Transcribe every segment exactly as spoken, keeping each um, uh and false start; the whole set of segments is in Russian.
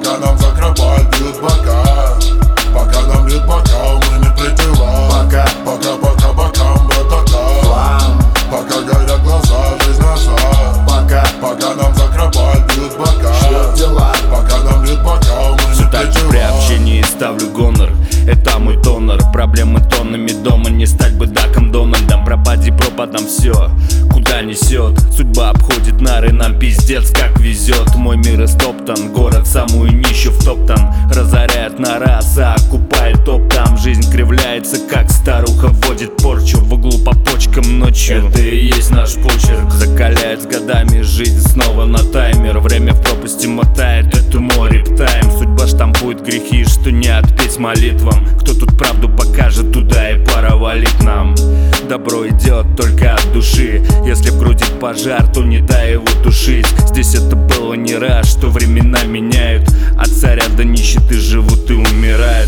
Пока нам закрывают, бьют бока. Пока нам бьют бока, мы не прикрываем. Пока, пока, пока, бокам, братака. Пока горят глаза, жизнь назад. Пока, пока нам закрывают, бьют бока. дела. Пока нам бьют бока, мы не так же при общении ставлю гонор. Это мой тонер. Проблемы тоннами дома. Не стать бы Даком Дональдом. Пропади пропадом все, куда несет. Судьба обходит нары, нам пиздец как везет. Мой мир истоптан, город самую нищу втоптан. Разоряет на раз, а окупает оптом. Жизнь кривляется, как старуха вводит порчу в углу по почкам ночью. Это и есть наш почерк. Закаляет с годами жизнь снова на таймер. Время в пропасти мотает, это мой рептайм. Судьба штампует грехи, что не отпеть молитвам. Кто тут правду покажет, туда и пора валить нам. Добро идет только от души. Если в груди пожар, то не дай его тушить. Здесь это было не раз, что времена меняют. От царя до нищеты живут и умирают.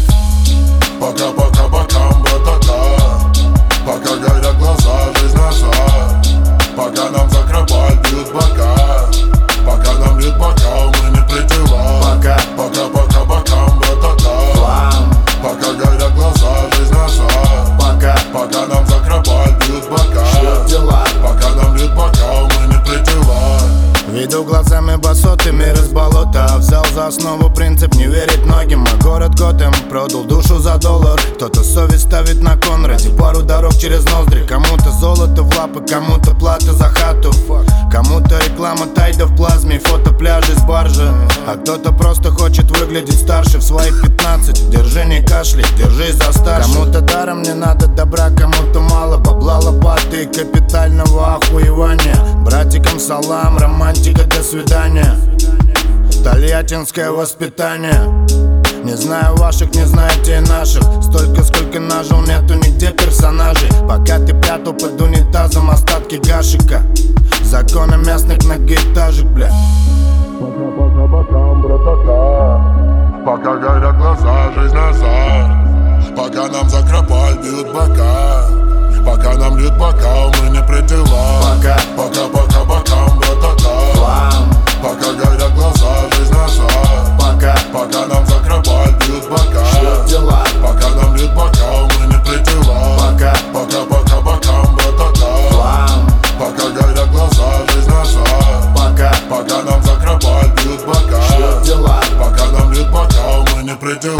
Пока, пока, бокам, братака. Пока горят глаза, жизнь назад. Пока нам закрывают, бьют бока. Пока нам бьют бока, мы не прикрываем. Пока, пока, пока, бокам, братака. Пока горят глаза, жизнь назад. Пока, пока нам закрывают, бьют бока. дела. Пока нам бьют бока, мы не прикрываем. Веду глазами басоты, мир из болота. Взял за основу принцип не верить многим. А город Готэм продал душу за доллар. Кто-то совесть ставит на кон ради пару дорог через ноздри. Кому-то золото в лапы, кому-то плата за хату. Кому-то реклама тайда в плазме, фото пляжи с баржи. А кто-то просто хочет выглядеть старше в свои пятнадцать. Держи, не кашляй, держись за старше. Кому-то даром не надо добра, кому-то мало бабла, лопаты и капитального охуевания. Братикам салам, романтика, до свидания. Тольяттинское воспитание. Не знаю ваших, не знаете и наших. Столько, сколько нажил, нету нигде персонажей. Пока ты прятал под унитазом остатки гашика. Законы местных многоэтажек, бля. Пока, пока, бокам, братака. Пока горят глаза, жизнь назад. Пока нам закрывают, бьют бока. Пока нам бьют бока, мы не прикрываем. Пока, пока, пока, бокам, братака. Пока горят глаза, жизнь назад. Пока, пока нам закрывают, бьют бока. дела. Пока нам бьют бока, мы не прикрываем. Пока, пока, пока, бокам, братака. Пока горят глаза, жизнь назад. Пока, пока нам закрывают, бьют бока. дела. Пока нам бьют бока, мы не прикрываем.